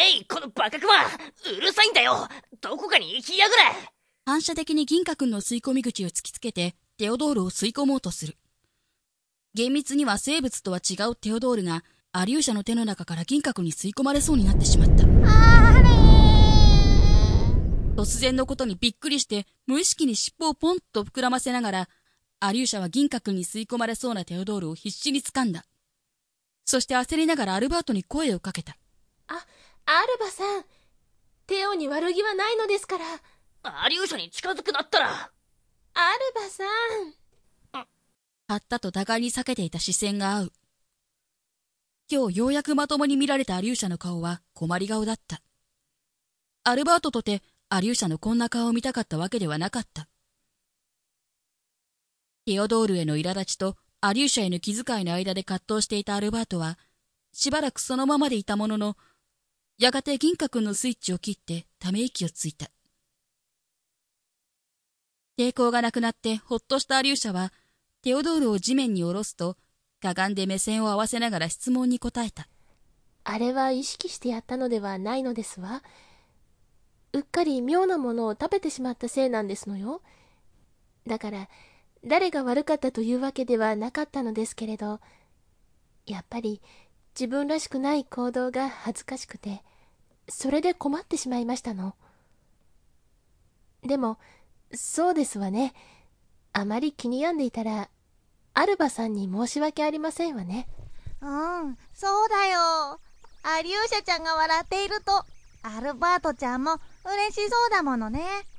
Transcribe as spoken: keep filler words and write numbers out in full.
い、このバカクマ、うるさいんだよ。どこかに行きやがれ。 反射的に銀貨くんの吸い込み口を突きつけてテオドールを吸い込もうとする。厳密には生物とは違うテオドールがアリューシャの手の中から銀貨くんに吸い込まれそうになってしまった。 あれー。 突然のことにびっくりして無意識に尻尾をポンと膨らませながら、アリューシャは銀貨くんに吸い込まれそうなテオドールを必死に掴んだ。そして焦りながらアルバートに声をかけた。 あ、アルバさん、テオに悪気はないのですから。 アリューシャに近づくなったら。 アルバさん。 はったと互いに避けていた視線が合う。今日ようやくまともに見られたアリューシャの顔は困り顔だった。アルバートとてアリューシャのこんな顔を見たかったわけではなかった。テオドールへの苛立ちとアリューシャへの気遣いの間で葛藤していたアルバートは、しばらくそのままでいたものの、やがて銀貨くんのスイッチを切ってため息をついた。抵抗がなくなってほっとしたアリューシャは、テオドールを地面に下ろすと、かがんで目線を合わせながら質問に答えた。 あれは意識してやったのではないのですわ。うっかり妙なものを食べてしまったせいなんですのよ。だから、誰が悪かったというわけではなかったのですけれど、やっぱり自分らしくない行動が恥ずかしくて、それで困ってしまいましたの。でも、そうですわね。あまり気に病んでいたら、アルバさんに申し訳ありませんわね。 うん、そうだよ。アリューシャちゃんが笑っていると、アルバートちゃんも嬉しそうだものね。